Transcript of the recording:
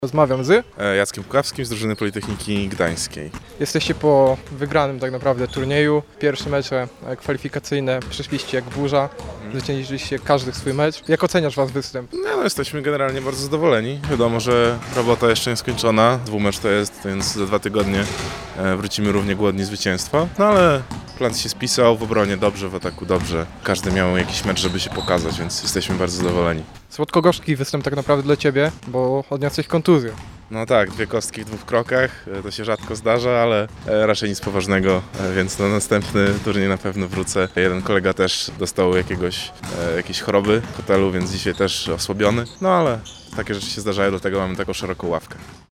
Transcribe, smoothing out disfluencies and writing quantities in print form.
Rozmawiam z. Jackiem Pukawskim z drużyny Politechniki Gdańskiej. Jesteście po wygranym tak naprawdę turnieju. Pierwsze mecze kwalifikacyjne przeszliście jak burza. Zwyciężyliście każdy swój mecz. Jak oceniasz wasz występ? No, jesteśmy generalnie bardzo zadowoleni. Wiadomo, że robota jeszcze nie skończona. Dwumecz to jest, więc za 2 tygodnie wrócimy równie głodni zwycięstwa. No ale plan się spisał, w obronie dobrze, w ataku dobrze. Każdy miał jakiś mecz, żeby się pokazać, więc jesteśmy bardzo zadowoleni. Słodko-gorzki występ tak naprawdę dla Ciebie, bo odniosłeś kontuzję. No tak, 2 kostki w 2 krokach, to się rzadko zdarza, ale raczej nic poważnego, więc na następny turniej na pewno wrócę. Jeden kolega też dostał jakiejś choroby w hotelu, więc dzisiaj też osłabiony, no ale takie rzeczy się zdarzają, dlatego mamy taką szeroką ławkę.